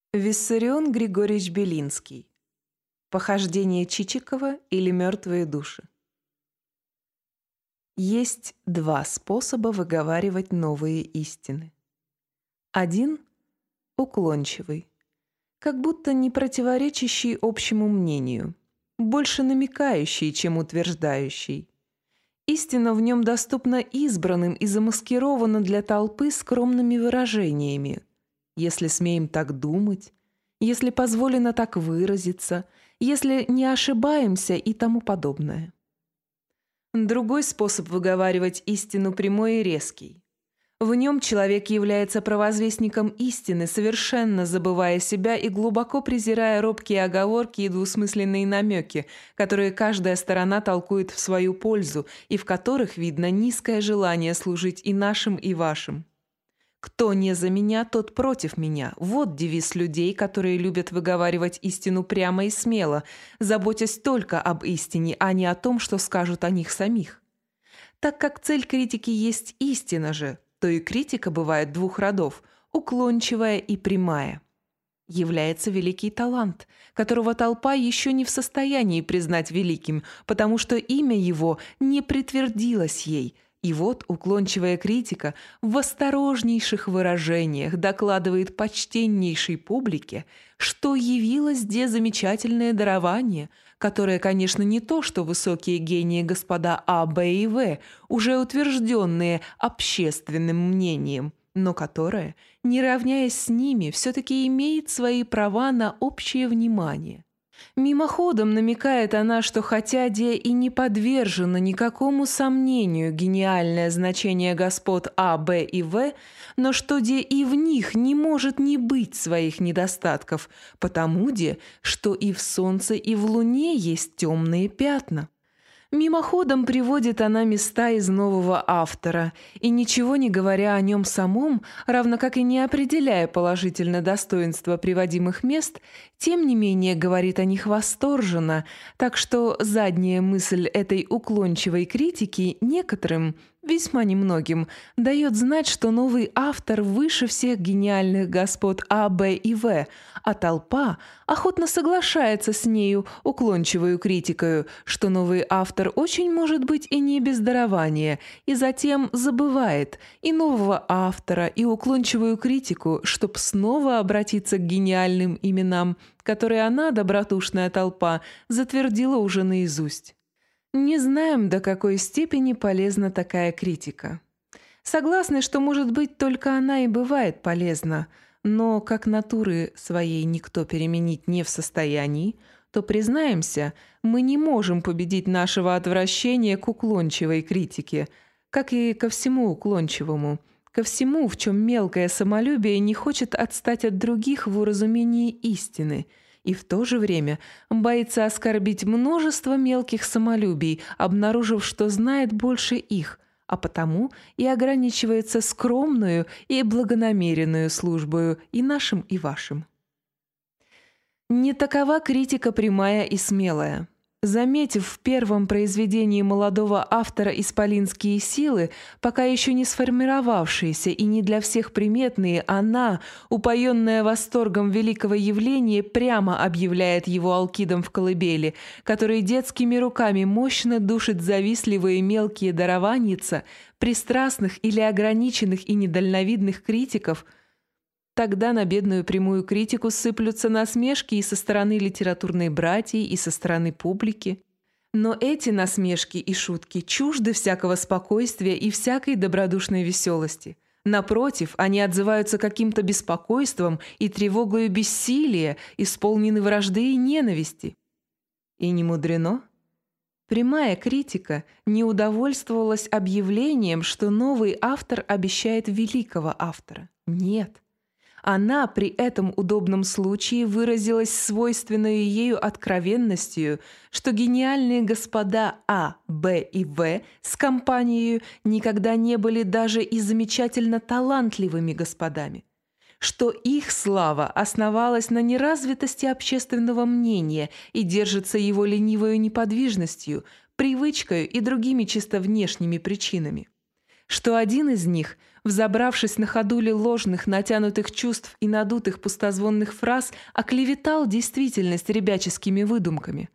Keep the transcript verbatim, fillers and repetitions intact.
Виссарион Григорьевич Белинский. Похождение Чичикова или мертвые души. Есть два способа выговаривать новые истины. Один – уклончивый, как будто не противоречащий общему мнению, больше намекающий, чем утверждающий. Истина в нем доступна избранным и замаскирована для толпы скромными выражениями. Если смеем так думать, если позволено так выразиться, если не ошибаемся и тому подобное. Другой способ выговаривать истину прямой и резкий. В нем человек является провозвестником истины, совершенно забывая себя и глубоко презирая робкие оговорки и двусмысленные намеки, которые каждая сторона толкует в свою пользу и в которых видно низкое желание служить и нашим, и вашим. «Кто не за меня, тот против меня» – вот девиз людей, которые любят выговаривать истину прямо и смело, заботясь только об истине, а не о том, что скажут о них самих. Так как цель критики есть истина же, то и критика бывает двух родов – уклончивая и прямая. Является великий талант, которого толпа еще не в состоянии признать великим, потому что имя его не притвердилось ей. И вот уклончивая критика в осторожнейших выражениях докладывает почтеннейшей публике, что явилось где замечательное дарование, которое, конечно, не то, что высокие гении господа А, Б и В, уже утвержденные общественным мнением, но которое, не равняясь с ними, все-таки имеет свои права на общее внимание. Мимоходом намекает она, что хотя де и не подвержено никакому сомнению гениальное значение господ А, Б и В, но что де и в них не может не быть своих недостатков, потому де, что и в солнце, и в луне есть темные пятна. Мимоходом приводит она места из нового автора, и ничего не говоря о нем самом, равно как и не определяя положительно достоинства приводимых мест, тем не менее говорит о них восторженно, так что задняя мысль этой уклончивой критики некоторым, весьма немногим, дает знать, что новый автор выше всех гениальных господ А, Б и В, а толпа охотно соглашается с нею уклончивую критикою, что новый автор очень может быть и не без дарования, и затем забывает и нового автора, и уклончивую критику, чтоб снова обратиться к гениальным именам, которые она, добродушная толпа, затвердила уже наизусть. Не знаем, до какой степени полезна такая критика. Согласны, что, может быть, только она и бывает полезна, но как натуры своей никто переменить не в состоянии, то, признаемся, мы не можем победить нашего отвращения к уклончивой критике, как и ко всему уклончивому, ко всему, в чем мелкое самолюбие не хочет отстать от других в уразумении истины, и в то же время боится оскорбить множество мелких самолюбий, обнаружив, что знает больше их, а потому и ограничивается скромную и благонамеренную службою и нашим, и вашим. Не такова критика прямая и смелая. Заметив в первом произведении молодого автора исполинские силы, пока еще не сформировавшиеся и не для всех приметные, она, упоенная восторгом великого явления, прямо объявляет его алкидом в колыбели, который детскими руками мощно душит завистливые мелкие дарованица, пристрастных или ограниченных и недальновидных критиков. Тогда на бедную прямую критику сыплются насмешки и со стороны литературной братьи, и со стороны публики. Но эти насмешки и шутки чужды всякого спокойствия и всякой добродушной веселости. Напротив, они отзываются каким-то беспокойством и тревогою бессилия, исполнены вражды и ненависти. И не мудрено. Прямая критика не удовольствовалась объявлением, что новый автор обещает великого автора. Нет. Она при этом удобном случае выразилась свойственной ею откровенностью, что гениальные господа А, Б и В с компанией никогда не были даже и замечательно талантливыми господами, что их слава основалась на неразвитости общественного мнения и держится его ленивою неподвижностью, привычкой и другими чисто внешними причинами, что один из них – в взобравшись на ходули ложных, натянутых чувств и надутых пустозвонных фраз, оклеветал действительность ребяческими выдумками.